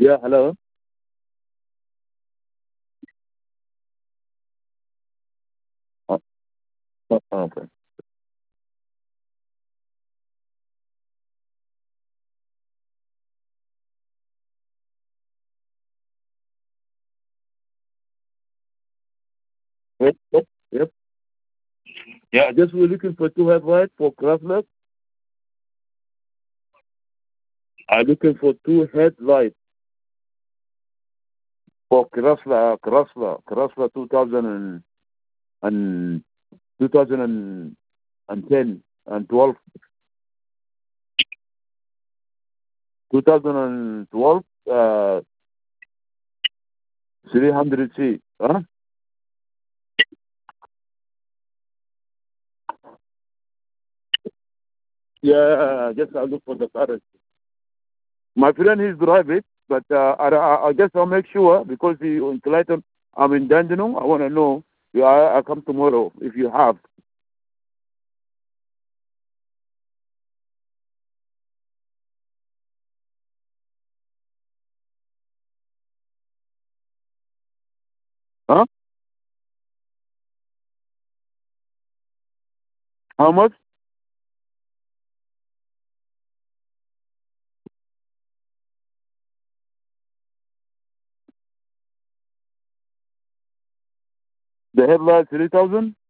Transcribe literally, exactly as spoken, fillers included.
Yeah, hello. Uh, uh, okay. Yep, yep, yep. Yeah, just we're looking for two headlights for Chrysler. I'm looking for two headlights for Chrysler, Chrysler, Chrysler two thousand and, and two thousand and ten and twelve, two thousand twelve, uh, three hundred C. Huh? Yeah, just I look for the car. My friend is driving, but uh, I, I, I guess I'll make sure because he in Clayton, I'm in Dandenong. I want to know. Yeah, I, I come tomorrow if you have. Huh? How much? The headlight three thousand.